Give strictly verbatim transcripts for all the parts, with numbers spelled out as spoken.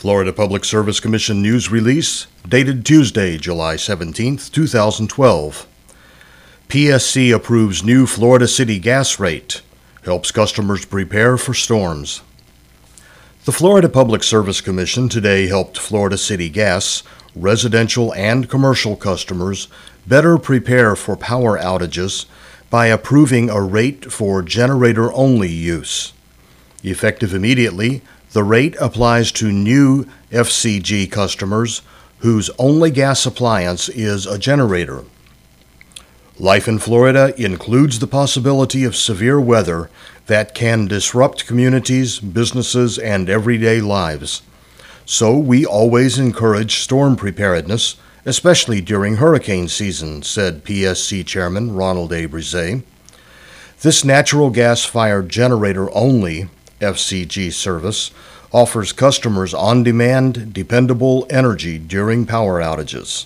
Florida Public Service Commission news release dated Tuesday, July seventeenth, two thousand twelve. P S C approves new Florida City gas rate, helps customers prepare for storms. The Florida Public Service Commission today helped Florida City Gas, residential and commercial customers, better prepare for power outages by approving a rate for generator-only use. Effective immediately, the rate applies to new F C G customers whose only gas appliance is a generator. Life in Florida includes the possibility of severe weather that can disrupt communities, businesses, and everyday lives. So we always encourage storm preparedness, especially during hurricane season, said P S C Chairman Ronald A. Brise. This natural gas-fired generator-only F C G service offers customers on-demand, dependable energy during power outages.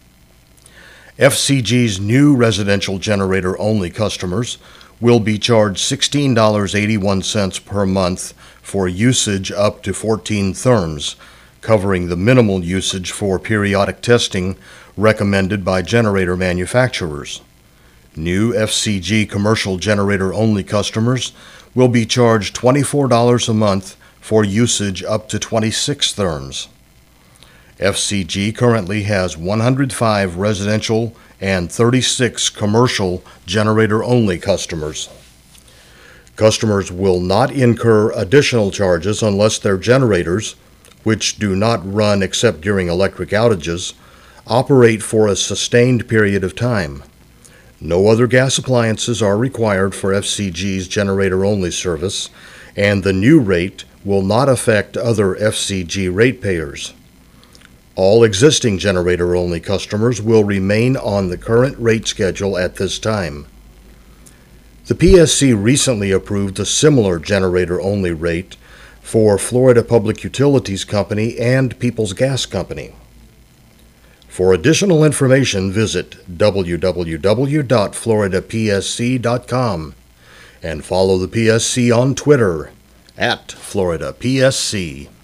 F C G's new residential generator-only customers will be charged sixteen dollars and eighty-one cents per month for usage up to fourteen therms, covering the minimal usage for periodic testing recommended by generator manufacturers. New F C G commercial generator-only customers will be charged twenty-four dollars a month for usage up to twenty-six therms. F C G currently has one hundred five residential and thirty-six commercial generator-only customers. Customers will not incur additional charges unless their generators, which do not run except during electric outages, operate for a sustained period of time. No other gas appliances are required for F C G's generator-only service, and the new rate will not affect other F C G ratepayers. All existing generator-only customers will remain on the current rate schedule at this time. The P S C recently approved a similar generator-only rate for Florida Public Utilities Company and Peoples Gas Company. For additional information, visit w w w dot florida p s c dot com and follow the P S C on Twitter at Florida P S C.